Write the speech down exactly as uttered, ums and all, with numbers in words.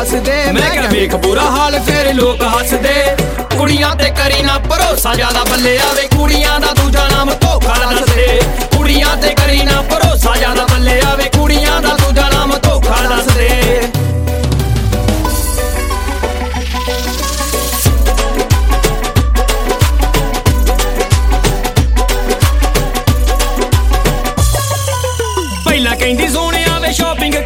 ਦੱਸਦੇ। मैं क्या वेख बुरा हाल फिर लोग हसदे, कुड़ियां ते करी ना भरोसा ज्यादा बल्ले आ